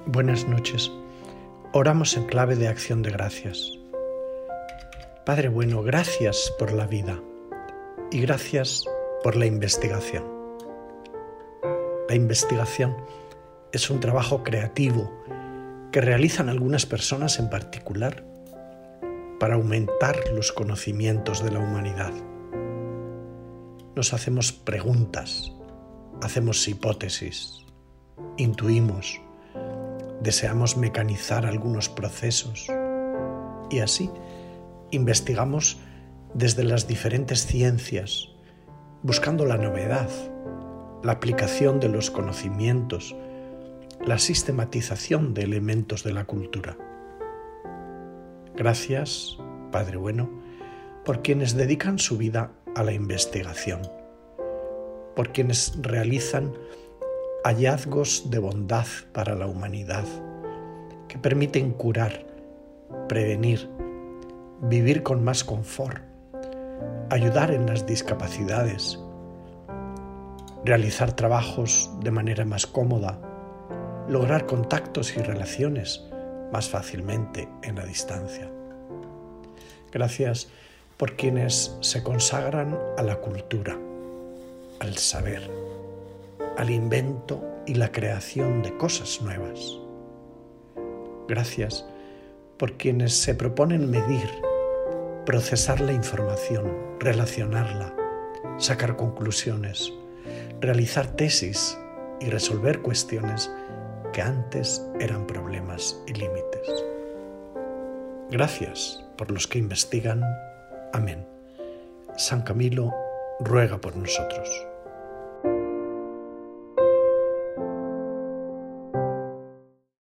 Buenas noches. Oramos en clave de acción de gracias. Padre bueno, gracias por la vida y gracias por la investigación. La investigación es un trabajo creativo que realizan algunas personas en particular para aumentar los conocimientos de la humanidad. Nos hacemos preguntas, hacemos hipótesis, intuimos, deseamos mecanizar algunos procesos y así investigamos desde las diferentes ciencias, buscando la novedad, la aplicación de los conocimientos, la sistematización de elementos de la cultura. Gracias, Padre bueno, por quienes dedican su vida a la investigación, por quienes realizan hallazgos de bondad para la humanidad, que permiten curar, prevenir, vivir con más confort, ayudar en las discapacidades, realizar trabajos de manera más cómoda, lograr contactos y relaciones más fácilmente en la distancia. Gracias por quienes se consagran a la cultura, al saber, al invento y la creación de cosas nuevas. Gracias por quienes se proponen medir, procesar la información, relacionarla, sacar conclusiones, realizar tesis y resolver cuestiones que antes eran problemas y límites. Gracias por los que investigan. Amén. San Camilo ruega por nosotros.